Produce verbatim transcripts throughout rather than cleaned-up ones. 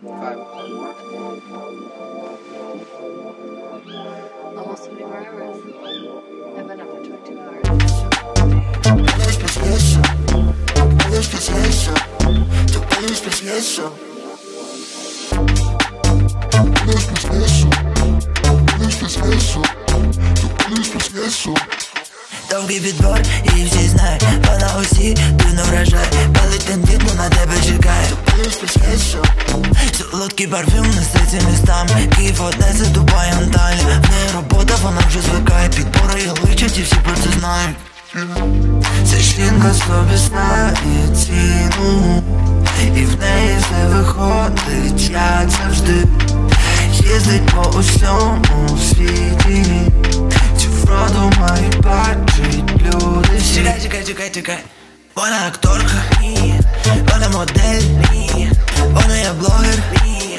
Five. Almost twenty-four hours. I've been up for twenty-two hours. Довгий відбор і всі знають, вона усі дивно вражає. Палить тендітно на тебе чекає. Солодкий парфюм несеться містами. Київ, Одеса, Дубай, Анталія. В неї робота, вона вже звикає. Підбори її личать і всі про це знають. Ця жінка собі знає ціну, і в неї все виходить, як завжди. Їздить по усьому світі, цю вроду мають бачить люди всі. Чекай, чекай, чекай, чекай. Вона акторка, ні. Вона модель, ні. Вона є блогер, ні.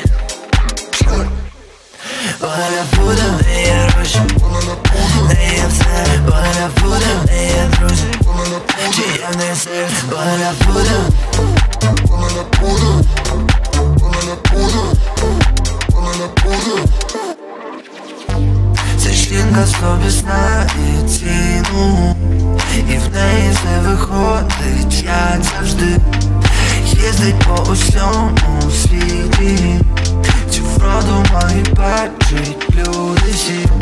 Вона не буде, в неї є гроші, в неї є все. Вона не буде, в неї є друзі, чи є в неї серце. Вона не буде, вона не буде, вона не буде, вона не буде. Ця жінка собі знає ціну, і в неї все виходить, як завжди. Їздить по усьому світі, цю вроду мають бачить люди всі.